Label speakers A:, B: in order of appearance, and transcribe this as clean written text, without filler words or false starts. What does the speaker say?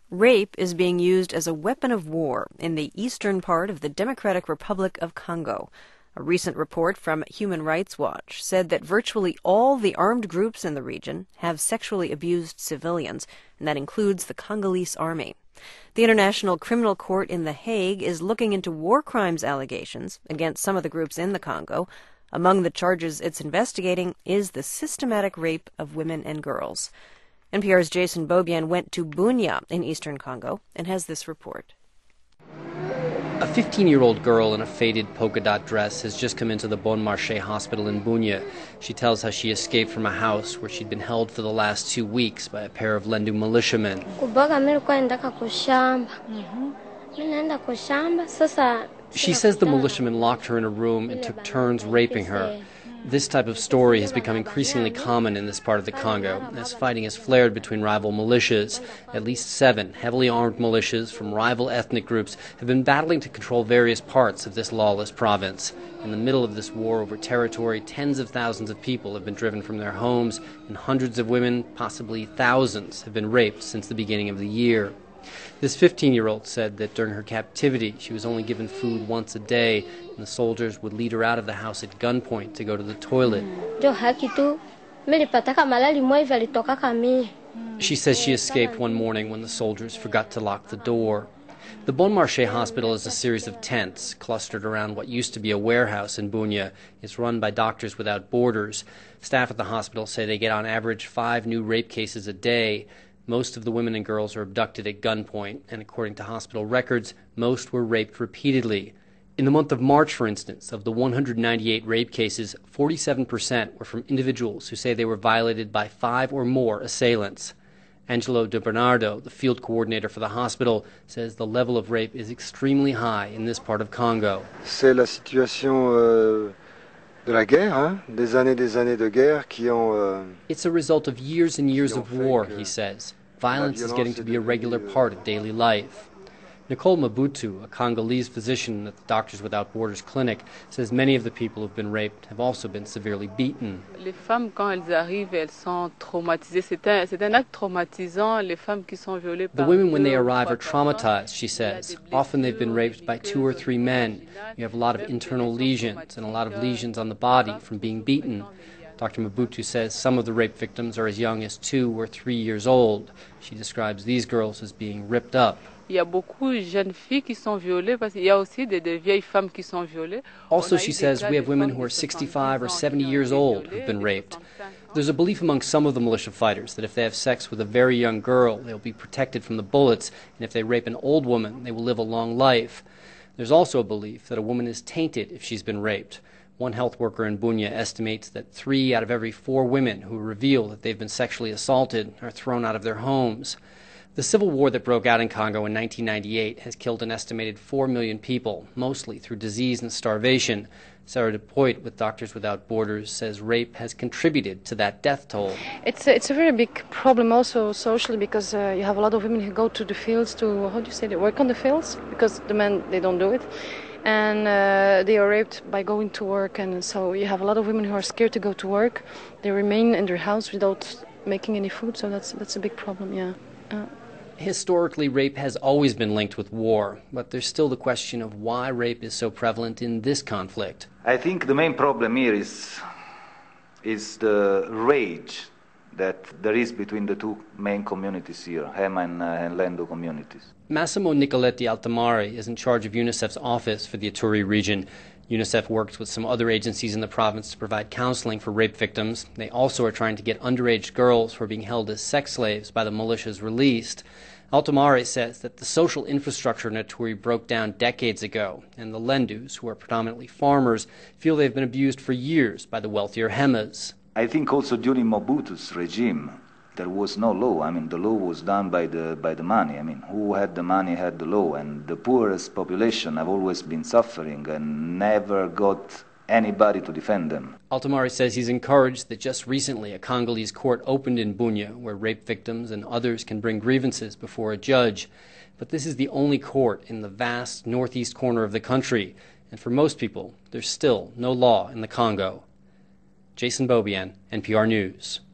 A: Rape is being used as a weapon of war in the eastern part of the Democratic Republic of Congo. A recent report from Human Rights Watch said that virtually all the armed groups in the region have sexually abused civilians, and that includes the Congolese army. The International Criminal Court in The Hague is looking into war crimes allegations against some of the groups in the Congo. Among the charges it's investigating is the systematic rape of women and girls. NPR's Jason Beaubien went to Bunia in eastern Congo and has this report.
B: A 15-year-old girl in a faded polka dot dress has just come into the Bon Marché hospital in Bunia. She tells how she escaped from a house where she'd been held for the last 2 weeks by a pair of Lendu militiamen. She says the militiamen locked her in a room and took turns raping her. This type of story has become increasingly common in this part of the Congo, as fighting has flared between rival militias. At least 7 heavily armed militias from rival ethnic groups have been battling to control various parts of this lawless province. In the middle of this war over territory, tens of thousands of people have been driven from their homes, and hundreds of women, possibly thousands, have been raped since the beginning of the year. This 15-year-old said that during her captivity, she was only given food once a day, and the soldiers would lead her out of the house at gunpoint to go to the toilet. She says she escaped one morning when the soldiers forgot to lock the door. The Bon Marché hospital is a series of tents clustered around what used to be a warehouse in Bunia. It's run by Doctors Without Borders. Staff at the hospital say they get on average 5 new rape cases a day. Most of the women and girls are abducted at gunpoint, and according to hospital records, most were raped repeatedly. In the month of March, for instance, of the 198 rape cases, 47% were from individuals who say they were violated by 5 or more assailants. Angelo De Bernardo, the field coordinator for the hospital, says the level of rape is extremely high in this part of Congo.
C: C'est la situation de la guerre, des années de guerre qui ont...
B: It's a result of years and years of war, he says. Violence is getting to be a regular part of daily life. Nicole Mabutu, a Congolese physician at the Doctors Without Borders clinic, says many of the people who've been raped have also been severely beaten.
D: Les femmes, quand elles arrivent, elles sont traumatisées. C'est un acte traumatisant. Les femmes qui sont violées par...
B: The women, when they arrive, are traumatized, she says. Often they've been raped by 2 or 3 men. You have a lot of internal lesions and a lot of lesions on the body from being beaten. Dr. Mabutu says some of the rape victims are as young as 2 or 3 years old. She describes these girls as being ripped up.
D: Il y a beaucoup de jeunes filles qui sont violées parce qu'il y a aussi des vieilles femmes qui sont violées.
B: Also, she says, we have women who are 65 or 70 years old who've been raped. There's a belief among some of the militia fighters that if they have sex with a very young girl, they'll be protected from the bullets, and if they rape an old woman, they will live a long life. There's also a belief that a woman is tainted if she's been raped. One health worker in Bunia estimates that 3 out of every 4 women who reveal that they've been sexually assaulted are thrown out of their homes. The civil war that broke out in Congo in 1998 has killed an estimated 4 million people, mostly through disease and starvation. Sarah DePoit with Doctors Without Borders says rape has contributed to that death toll.
E: It's a very big problem also socially because you have a lot of women who go to the fields to, they work on the fields because the men, they don't do it. And they are raped by going to work, and so you have a lot of women who are scared to go to work. They remain in their house without making any food, so that's a big problem, yeah.
B: Historically, rape has always been linked with war, but there's still the question of why rape is so prevalent in this conflict.
F: I think the main problem here is the rage that there is between the 2 main communities here, Hema and Lendu communities.
B: Massimo Nicoletti Altamari is in charge of UNICEF's office for the Ituri region. UNICEF works with some other agencies in the province to provide counseling for rape victims. They also are trying to get underage girls who are being held as sex slaves by the militias released. Altamari says that the social infrastructure in Ituri broke down decades ago, and the Lendus, who are predominantly farmers, feel they've been abused for years by the wealthier Hemas.
F: I think also during Mobutu's regime, there was no law. I mean, the law was done by the money. I mean, who had the money had the law, and the poorest population have always been suffering and never got anybody to defend them.
B: Altamari says he's encouraged that just recently a Congolese court opened in Bunia where rape victims and others can bring grievances before a judge. But this is the only court in the vast northeast corner of the country, and for most people, there's still no law in the Congo. Jason Beaubien, NPR News.